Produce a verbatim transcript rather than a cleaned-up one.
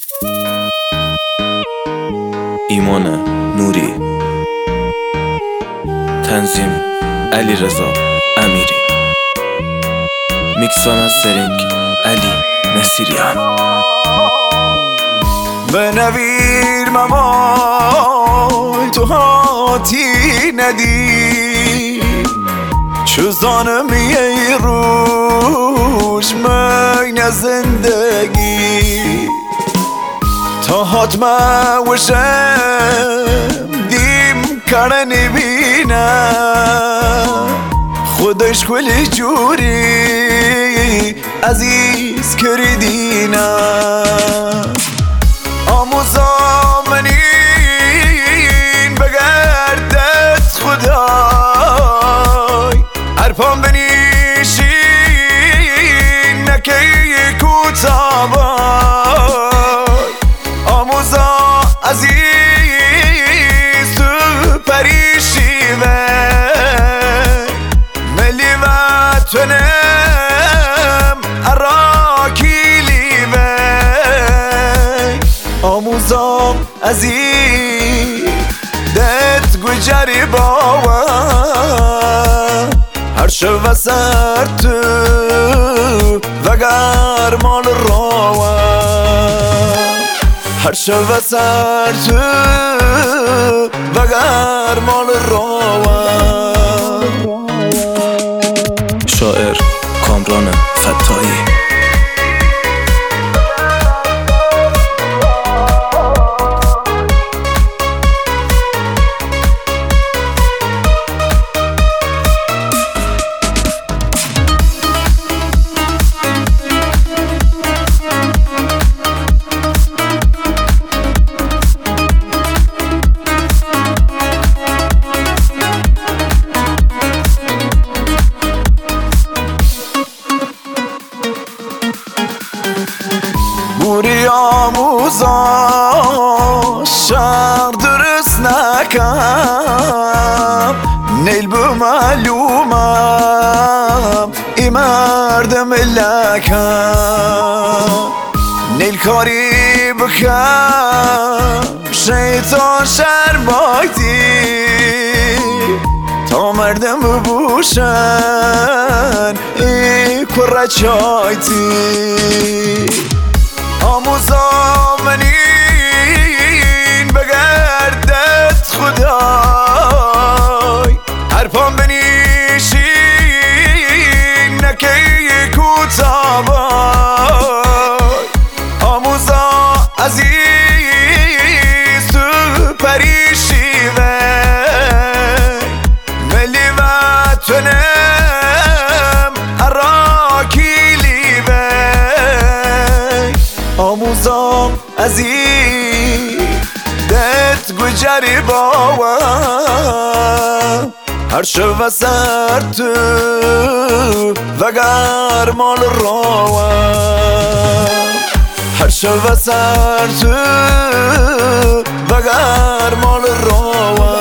ایمان نوری، تنظیم علیرضا امیری، میکس و مسترینگ علی نصیریان. بنویر ممای تو هاتی ندی چوزانم یه روش من زندگی تا حتما وشم دیم کار نبینم خودش کلی جوری عزیز کردینم آموزا منین بگردت خدای هر پام بنیشین نکی کوتابای آموزا عزیز تو پریشی و ملی وطنم اراکیلی و آموزا عزیز دت گوجری باوا هر شو سر تو وگر مال راوا هر شو سر تو وگر مال راوا. شاعر کامران فتایی. بوری آموزا شهر درست نکم نیل بو معلومم ای مردم لکم نیل کاری بکم شیطان شرمایتی تا مردم بوشن ای کره چایتی آموزا منین بگردت خدای هر پام بنیشین نکی کوتابای آموزا عزیز تو پریشی و ملی وطنم اراکیلی و آموزا عزیز دت گوجری باوا هر شو سر تو وگر مال راوا هر شو سر تو وگر مال راوا.